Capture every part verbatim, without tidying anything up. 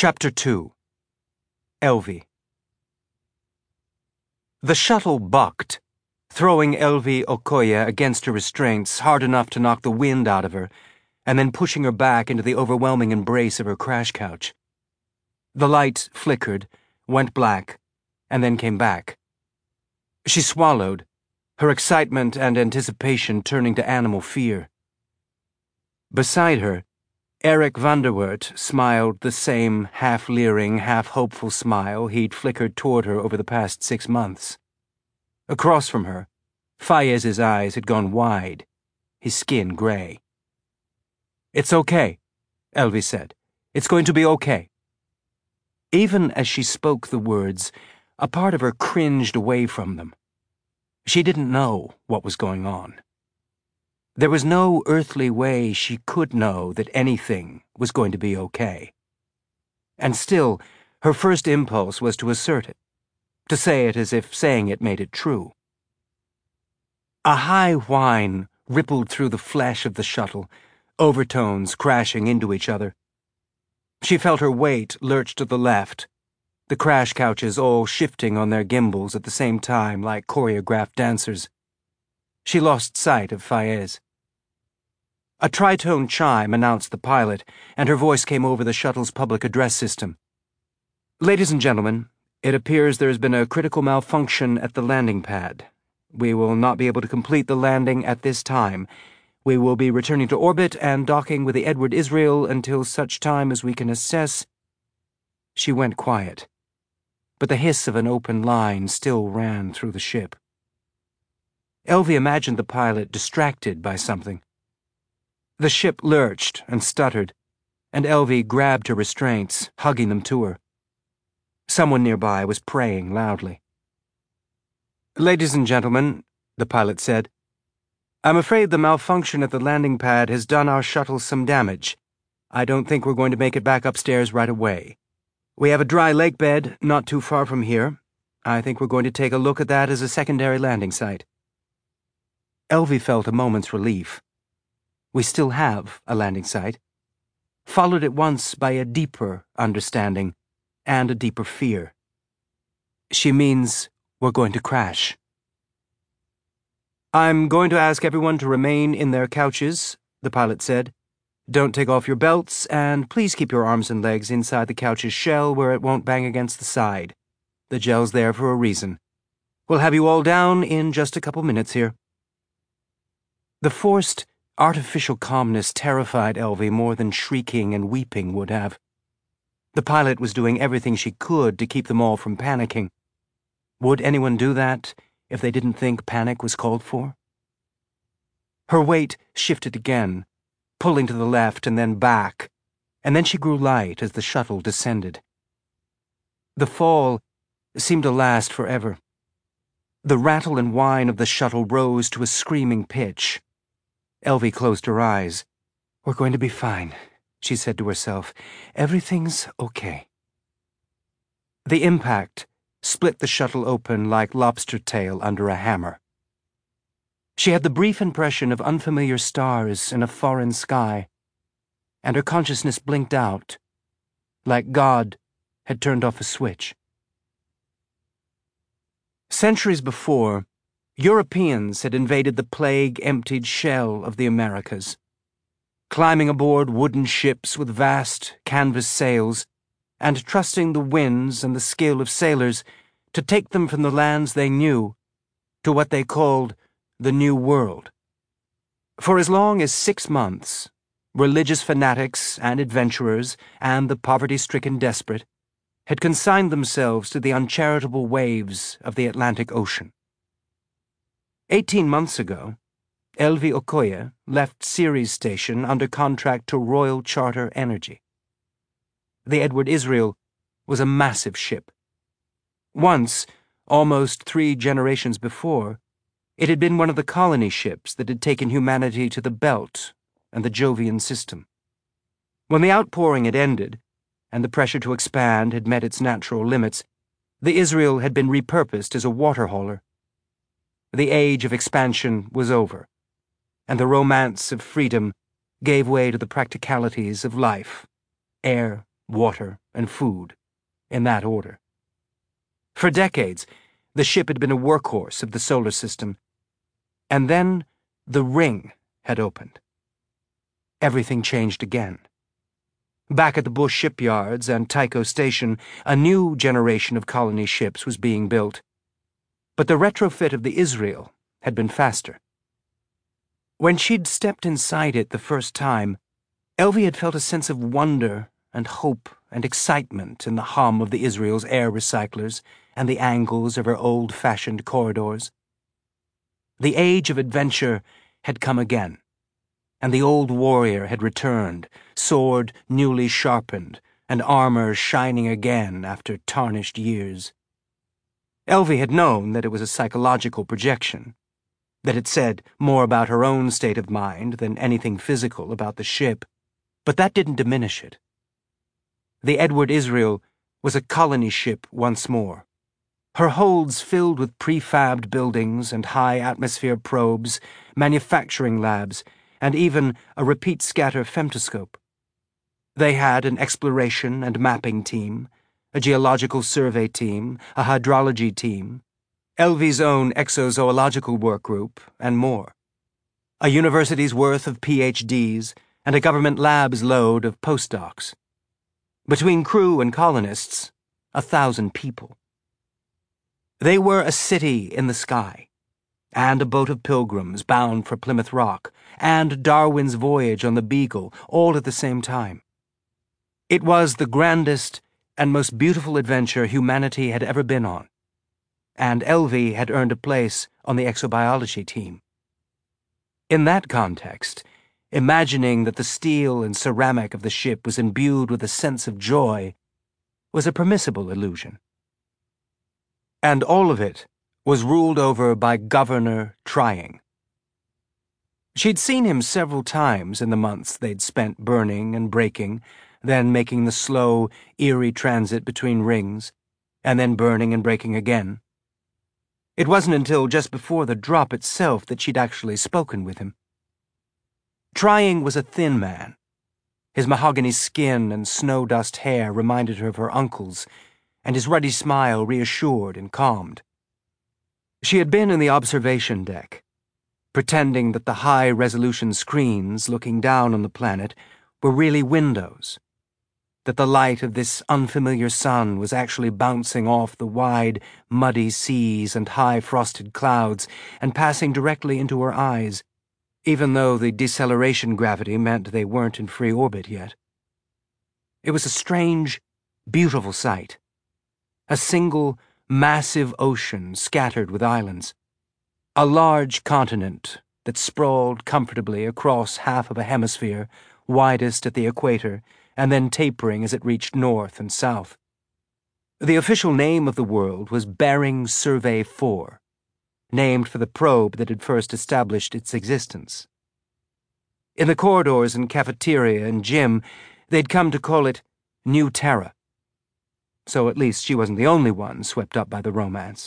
Chapter two. Elvie. The shuttle bucked, throwing Elvie Okoye against her restraints hard enough to knock the wind out of her, and then pushing her back into the overwhelming embrace of her crash couch. The light flickered, went black, and then came back. She swallowed, her excitement and anticipation turning to animal fear. Beside her, Eric Vanderwert smiled the same half-leering, half-hopeful smile he'd flickered toward her over the past six months. Across from her, Fayez's eyes had gone wide, his skin gray. "It's okay," Elvie said. "It's going to be okay." Even as she spoke the words, a part of her cringed away from them. She didn't know what was going on. There was no earthly way she could know that anything was going to be okay. And still, her first impulse was to assert it, to say it as if saying it made it true. A high whine rippled through the flesh of the shuttle, overtones crashing into each other. She felt her weight lurch to the left, the crash couches all shifting on their gimbals at the same time like choreographed dancers. She lost sight of Fayez. A tritone chime announced the pilot, and her voice came over the shuttle's public address system. "Ladies and gentlemen, it appears there has been a critical malfunction at the landing pad. We will not be able to complete the landing at this time. We will be returning to orbit and docking with the Edward Israel until such time as we can assess—" She went quiet, but the hiss of an open line still ran through the ship. Elvie imagined the pilot distracted by something. The ship lurched and stuttered, and Elvie grabbed her restraints, hugging them to her. Someone nearby was praying loudly. "Ladies and gentlemen," the pilot said, "I'm afraid the malfunction at the landing pad has done our shuttle some damage. I don't think we're going to make it back upstairs right away. We have a dry lake bed not too far from here. I think we're going to take a look at that as a secondary landing site." Elvie felt a moment's relief. We still have a landing site, followed at once by a deeper understanding and a deeper fear. She means we're going to crash. "I'm going to ask everyone to remain in their couches," the pilot said. "Don't take off your belts, and please keep your arms and legs inside the couch's shell where it won't bang against the side. The gel's there for a reason. We'll have you all down in just a couple minutes here." The forced, artificial calmness terrified Elvie more than shrieking and weeping would have. The pilot was doing everything she could to keep them all from panicking. Would anyone do that if they didn't think panic was called for? Her weight shifted again, pulling to the left and then back, and then she grew light as the shuttle descended. The fall seemed to last forever. The rattle and whine of the shuttle rose to a screaming pitch. Elvie closed her eyes. "We're going to be fine," she said to herself. "Everything's okay." The impact split the shuttle open like lobster tail under a hammer. She had the brief impression of unfamiliar stars in a foreign sky, and her consciousness blinked out, like God had turned off a switch. Centuries before, Europeans had invaded the plague-emptied shell of the Americas, climbing aboard wooden ships with vast canvas sails and trusting the winds and the skill of sailors to take them from the lands they knew to what they called the New World. For as long as six months, religious fanatics and adventurers and the poverty-stricken desperate had consigned themselves to the uncharitable waves of the Atlantic Ocean. Eighteen months ago, Elvie Okoye left Ceres Station under contract to Royal Charter Energy. The Edward Israel was a massive ship. Once, almost three generations before, it had been one of the colony ships that had taken humanity to the Belt and the Jovian system. When the outpouring had ended, and the pressure to expand had met its natural limits, the Israel had been repurposed as a water hauler. The age of expansion was over, and the romance of freedom gave way to the practicalities of life, air, water, and food, in that order. For decades, the ship had been a workhorse of the solar system, and then the ring had opened. Everything changed again. Back at the Bush shipyards and Tycho Station, a new generation of colony ships was being built, but the retrofit of the Israel had been faster. When she'd stepped inside it the first time, Elvie had felt a sense of wonder and hope and excitement in the hum of the Israel's air recyclers and the angles of her old-fashioned corridors. The age of adventure had come again, and the old warrior had returned, sword newly sharpened, and armor shining again after tarnished years. Elvie had known that it was a psychological projection, that it said more about her own state of mind than anything physical about the ship, but that didn't diminish it. The Edward Israel was a colony ship once more, her holds filled with prefabbed buildings and high-atmosphere probes, manufacturing labs, and even a repeat scatter femtoscope. They had an exploration and mapping team, a geological survey team, a hydrology team, Elvie's own exozoological work group, and more. A university's worth of P H Ds and a government lab's load of postdocs. Between crew and colonists, a thousand people. They were a city in the sky, and a boat of pilgrims bound for Plymouth Rock, and Darwin's voyage on the Beagle, all at the same time. It was the grandest and most beautiful adventure humanity had ever been on, and Elvie had earned a place on the exobiology team. In that context, imagining that the steel and ceramic of the ship was imbued with a sense of joy was a permissible illusion. And all of it was ruled over by Governor Trying. She'd seen him several times in the months they'd spent burning and breaking, then making the slow, eerie transit between rings, and then burning and breaking again. It wasn't until just before the drop itself that she'd actually spoken with him. Trying was a thin man. His mahogany skin and snow-dust hair reminded her of her uncle's, and his ruddy smile reassured and calmed. She had been in the observation deck, pretending that the high-resolution screens looking down on the planet were really windows, that the light of this unfamiliar sun was actually bouncing off the wide, muddy seas and high-frosted clouds and passing directly into her eyes, even though the deceleration gravity meant they weren't in free orbit yet. It was a strange, beautiful sight. A single, massive ocean scattered with islands. A large continent that sprawled comfortably across half of a hemisphere, widest at the equator, and then tapering as it reached north and south. The official name of the world was Bering Survey four, named for the probe that had first established its existence. In the corridors and cafeteria and gym, they'd come to call it New Terra. So at least she wasn't the only one swept up by the romance.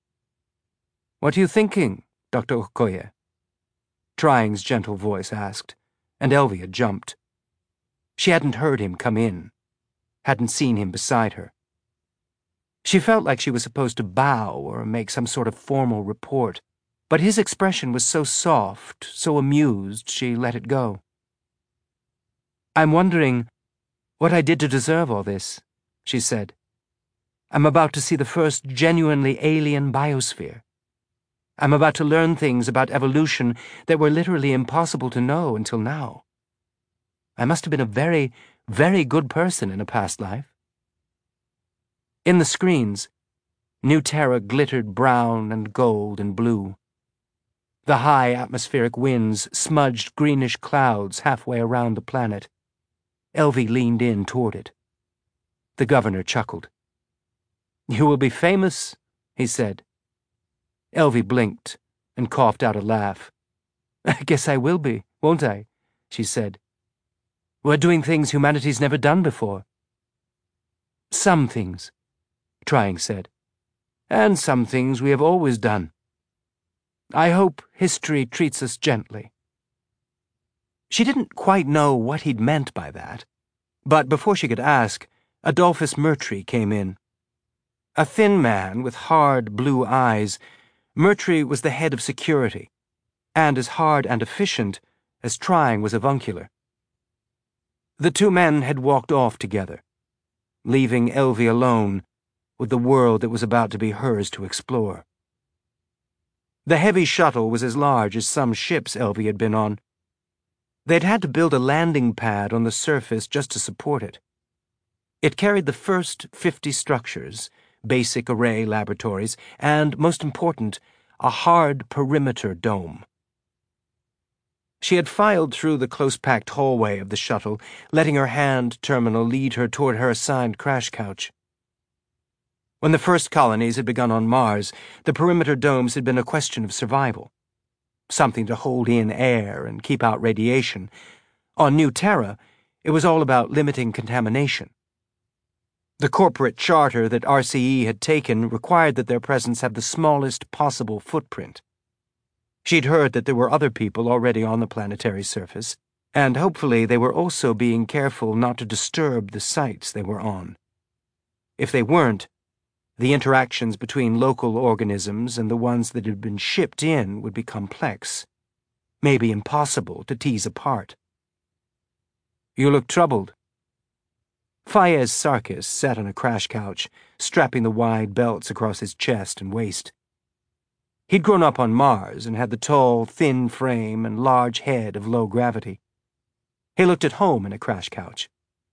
"What are you thinking, Doctor Okoye?" Trying's gentle voice asked, and Elvie had jumped. She hadn't heard him come in, hadn't seen him beside her. She felt like she was supposed to bow or make some sort of formal report, but his expression was so soft, so amused, she let it go. "I'm wondering what I did to deserve all this," she said. "I'm about to see the first genuinely alien biosphere. I'm about to learn things about evolution that were literally impossible to know until now. I must have been a very, very good person in a past life." In the screens, New Terra glittered brown and gold and blue. The high atmospheric winds smudged greenish clouds halfway around the planet. Elvie leaned in toward it. The governor chuckled. "You will be famous," he said. Elvie blinked and coughed out a laugh. "I guess I will be, won't I?" she said. "We're doing things humanity's never done before." "Some things," Trying said, "and some things we have always done. I hope history treats us gently." She didn't quite know what he'd meant by that, but before she could ask, Adolphus Murtry came in. A thin man with hard blue eyes, Murtry was the head of security, and as hard and efficient as trying was avuncular. The two men had walked off together, leaving Elvie alone with the world that was about to be hers to explore. The heavy shuttle was as large as some ships Elvie had been on. They'd had to build a landing pad on the surface just to support it. It carried the first fifty structures, basic array laboratories, and, most important, a hard perimeter dome. She had filed through the close-packed hallway of the shuttle, letting her hand terminal lead her toward her assigned crash couch. When the first colonies had begun on Mars, the perimeter domes had been a question of survival. Something to hold in air and keep out radiation. On New Terra, it was all about limiting contamination. The corporate charter that R C E had taken required that their presence have the smallest possible footprint. She'd heard that there were other people already on the planetary surface, and hopefully they were also being careful not to disturb the sites they were on. If they weren't, the interactions between local organisms and the ones that had been shipped in would be complex, maybe impossible to tease apart. "You look troubled." Fayez Sarkis sat on a crash couch, strapping the wide belts across his chest and waist. He'd grown up on Mars and had the tall, thin frame and large head of low gravity. He looked at home in a crash couch.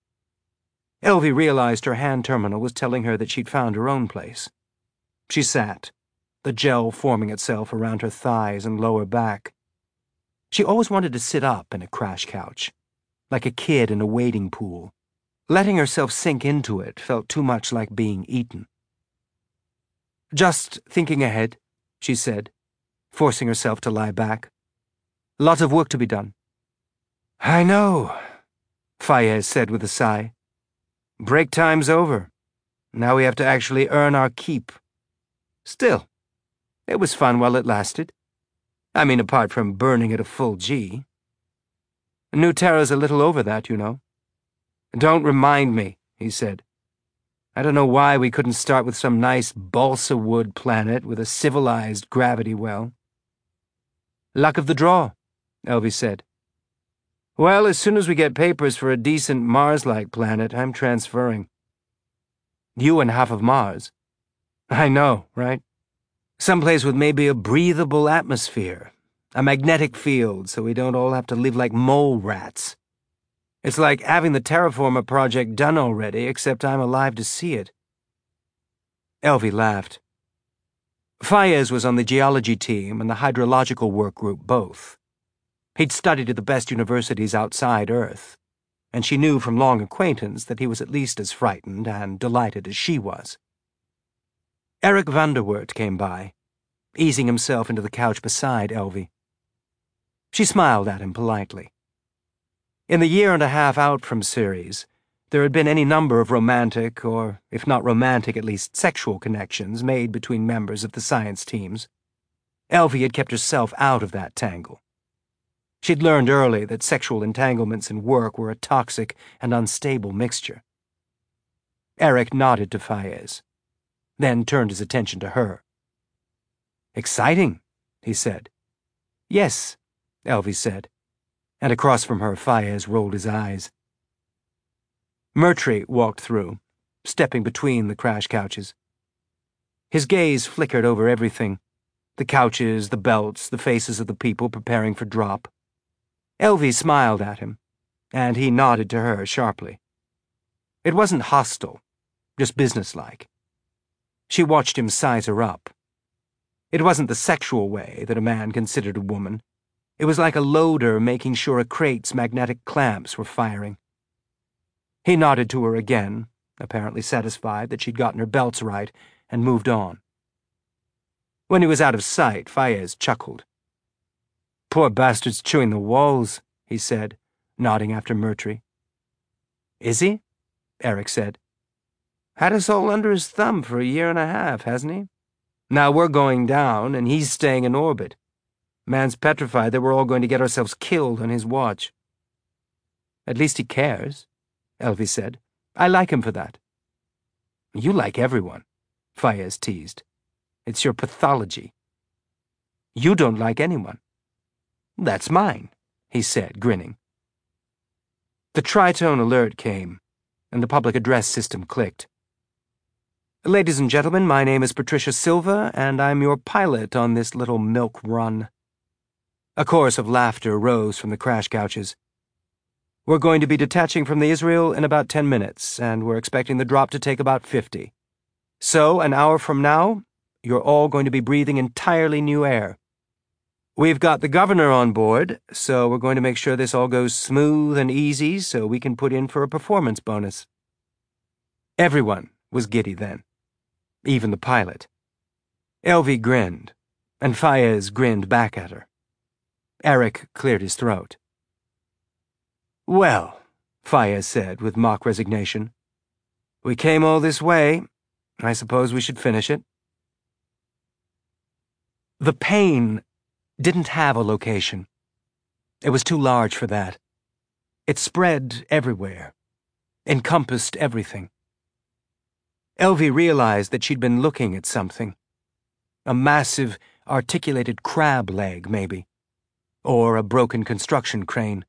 Elvie realized her hand terminal was telling her that she'd found her own place. She sat, the gel forming itself around her thighs and lower back. She always wanted to sit up in a crash couch, like a kid in a wading pool. Letting herself sink into it felt too much like being eaten. "Just thinking ahead," she said, forcing herself to lie back. "Lot of work to be done." "I know," Fayez said with a sigh. "Break time's over. Now we have to actually earn our keep. Still, it was fun while it lasted. I mean, apart from burning at a full G. New Terra's a little over that, you know." "Don't remind me," he said. "I don't know why we couldn't start with some nice balsa wood planet with a civilized gravity well." "Luck of the draw," Elvie said. "Well, as soon as we get papers for a decent Mars-like planet, I'm transferring." "You and half of Mars." "I know, right? Someplace with maybe a breathable atmosphere, a magnetic field so we don't all have to live like mole rats. It's like having the Terraformer project done already, except I'm alive to see it." Elvie laughed. Fayez was on the geology team and the hydrological work group both. He'd studied at the best universities outside Earth, and she knew from long acquaintance that he was at least as frightened and delighted as she was. Eric van der Wert came by, easing himself into the couch beside Elvie. She smiled at him politely. In the year and a half out from Ceres, there had been any number of romantic, or if not romantic, at least sexual connections made between members of the science teams. Elvie had kept herself out of that tangle. She'd learned early that sexual entanglements in work were a toxic and unstable mixture. Eric nodded to Fayez, then turned his attention to her. "Exciting," he said. "Yes," Elvie said, and across from her Fayez rolled his eyes. Murtry walked through, stepping between the crash couches. His gaze flickered over everything, the couches, the belts, the faces of the people preparing for drop. Elvie smiled at him, and he nodded to her sharply. It wasn't hostile, just businesslike. She watched him size her up. It wasn't the sexual way that a man considered a woman. It was like a loader making sure a crate's magnetic clamps were firing. He nodded to her again, apparently satisfied that she'd gotten her belts right, and moved on. When he was out of sight, Fayez chuckled. "Poor bastard's chewing the walls," he said, nodding after Murtry. "Is he?" Eric said. "Had us all under his thumb for a year and a half, hasn't he? Now we're going down, and he's staying in orbit. Man's petrified that we're all going to get ourselves killed on his watch." "At least he cares," Elvie said. I like him for that. You like everyone, Fayez teased. It's your pathology. You don't like anyone. That's mine, he said, grinning. The tritone alert came, and the public address system clicked. Ladies and gentlemen, my name is Patricia Silva, and I'm your pilot on this little milk run. A chorus of laughter rose from the crash couches. We're going to be detaching from the Israel in about ten minutes, and we're expecting the drop to take about fifty. So, an hour from now, you're all going to be breathing entirely new air. We've got the governor on board, so we're going to make sure this all goes smooth and easy so we can put in for a performance bonus. Everyone was giddy then, even the pilot. Elvie grinned, and Fayez grinned back at her. Eric cleared his throat. Well, Fayez said with mock resignation, we came all this way. I suppose we should finish it. The pain didn't have a location. It was too large for that. It spread everywhere, encompassed everything. Elvie realized that she'd been looking at something. A massive, articulated crab leg, maybe. Or a broken construction crane.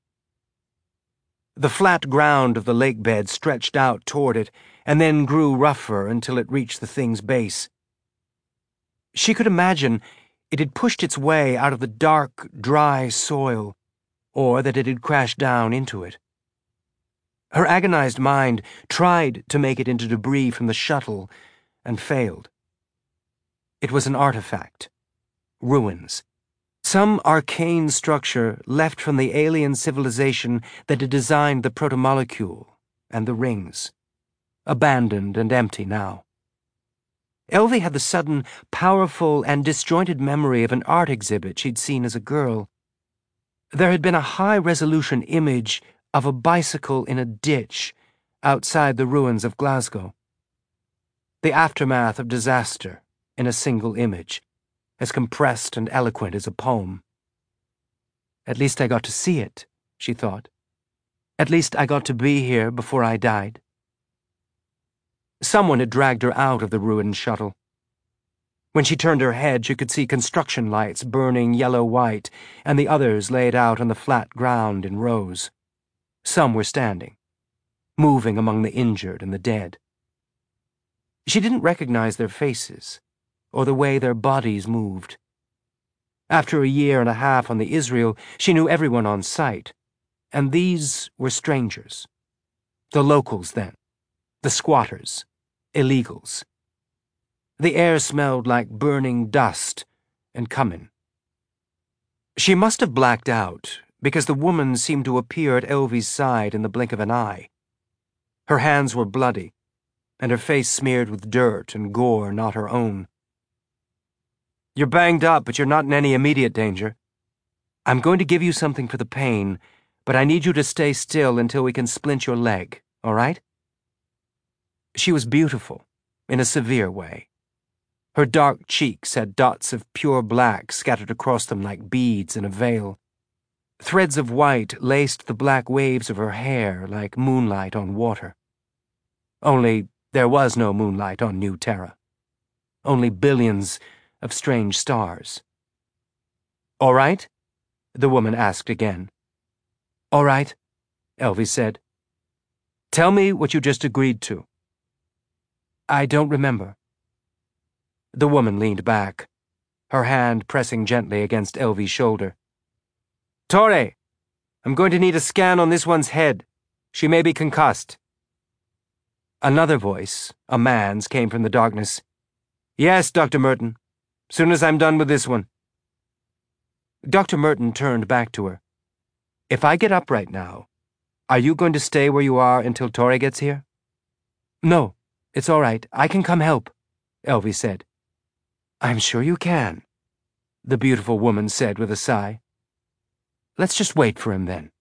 The flat ground of the lake bed stretched out toward it, and then grew rougher until it reached the thing's base. She could imagine it had pushed its way out of the dark, dry soil, or that it had crashed down into it. Her agonized mind tried to make it into debris from the shuttle, and failed. It was an artifact. Ruins. Some arcane structure left from the alien civilization that had designed the protomolecule and the rings. Abandoned and empty now. Elvie had the sudden, powerful and disjointed memory of an art exhibit she'd seen as a girl. There had been a high-resolution image of a bicycle in a ditch outside the ruins of Glasgow. The aftermath of disaster in a single image, as compressed and eloquent as a poem. At least I got to see it, she thought. At least I got to be here before I died. Someone had dragged her out of the ruined shuttle. When she turned her head, she could see construction lights burning yellow-white, and the others laid out on the flat ground in rows. Some were standing, moving among the injured and the dead. She didn't recognize their faces, or the way their bodies moved. After a year and a half on the Israel, she knew everyone on site, and these were strangers. The locals, then. The squatters. Illegals. The air smelled like burning dust and cumin. She must have blacked out, because the woman seemed to appear at Elvie's side in the blink of an eye. Her hands were bloody, and her face smeared with dirt and gore not her own. You're banged up, but you're not in any immediate danger. I'm going to give you something for the pain, but I need you to stay still until we can splint your leg, all right? She was beautiful, in a severe way. Her dark cheeks had dots of pure black scattered across them like beads in a veil. Threads of white laced the black waves of her hair like moonlight on water. Only there was no moonlight on New Terra. Only billions of strange stars. All right? The woman asked again. All right, Elvie said. Tell me what you just agreed to. I don't remember. The woman leaned back, her hand pressing gently against Elvie's shoulder. Torre, I'm going to need a scan on this one's head. She may be concussed. Another voice, a man's, came from the darkness. Yes, Doctor Merton. Soon as I'm done with this one. Doctor Merton turned back to her. If I get up right now, are you going to stay where you are until Torre gets here? No, it's all right. I can come help, Elvie said. I'm sure you can, the beautiful woman said with a sigh. Let's just wait for him then.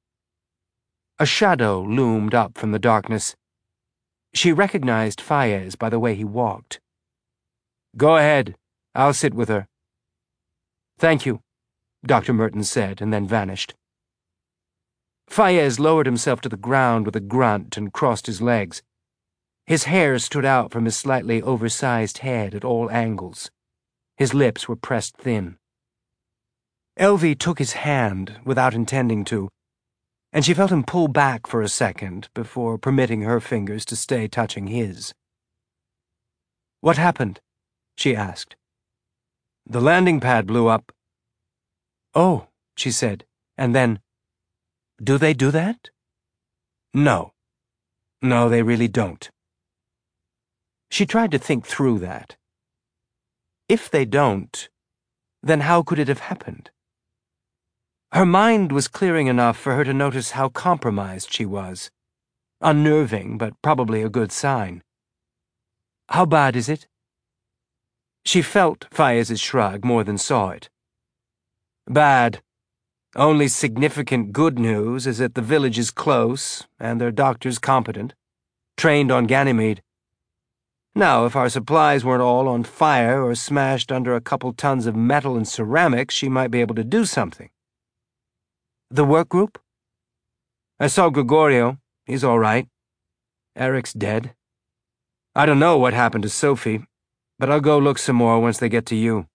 A shadow loomed up from the darkness. She recognized Fayez by the way he walked. Go ahead. I'll sit with her. Thank you, Doctor Merton said, and then vanished. Fayez lowered himself to the ground with a grunt and crossed his legs. His hair stood out from his slightly oversized head at all angles. His lips were pressed thin. Elvie took his hand without intending to, and she felt him pull back for a second before permitting her fingers to stay touching his. "What happened?" she asked. "The landing pad blew up." "Oh," she said, and then, "Do they do that?" "No. No, they really don't." She tried to think through that. If they don't, then how could it have happened? Her mind was clearing enough for her to notice how compromised she was. Unnerving, but probably a good sign. "How bad is it?" She felt Fayez's shrug more than saw it. "Bad. Only significant good news is that the village is close, and their doctors competent, trained on Ganymede. Now, if our supplies weren't all on fire or smashed under a couple tons of metal and ceramics, she might be able to do something." "The work group?" "I saw Gregorio. He's all right. Eric's dead. I don't know what happened to Sophie, but I'll go look some more once they get to you."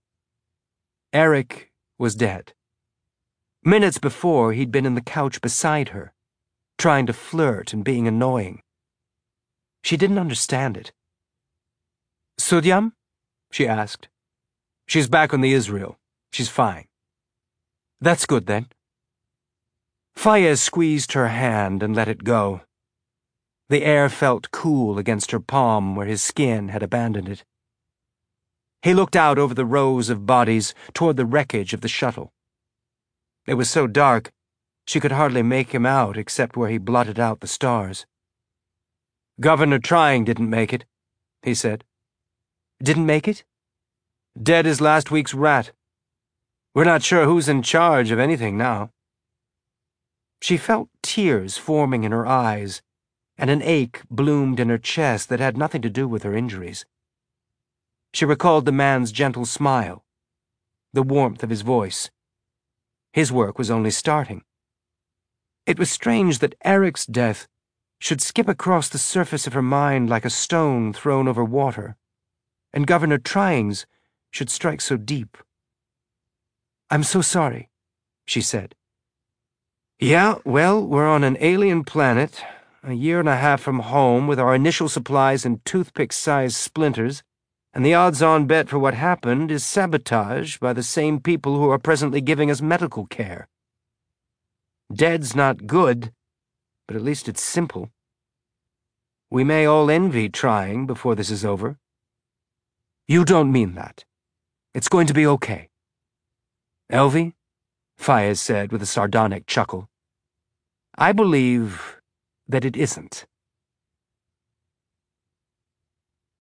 Eric was dead. Minutes before, he'd been in the couch beside her, trying to flirt and being annoying. She didn't understand it. "Sudyam?" she asked. "She's back on the Israel. She's fine." "That's good, then." Fayez squeezed her hand and let it go. The air felt cool against her palm where his skin had abandoned it. He looked out over the rows of bodies toward the wreckage of the shuttle. It was so dark, she could hardly make him out except where he blotted out the stars. "Governor Trying didn't make it," he said. "Didn't make it?" "Dead as last week's rat. We're not sure who's in charge of anything now." She felt tears forming in her eyes, and an ache bloomed in her chest that had nothing to do with her injuries. She recalled the man's gentle smile, the warmth of his voice. His work was only starting. It was strange that Eric's death should skip across the surface of her mind like a stone thrown over water, and Governor Trying's should strike so deep. "I'm so sorry," she said. "Yeah, well, we're on an alien planet, a year and a half from home with our initial supplies in toothpick-sized splinters, and the odds-on bet for what happened is sabotage by the same people who are presently giving us medical care. Dead's not good, but at least it's simple. We may all envy Trying before this is over." "You don't mean that. It's going to be okay." "Elvie," Fayez said with a sardonic chuckle, "I believe that it isn't."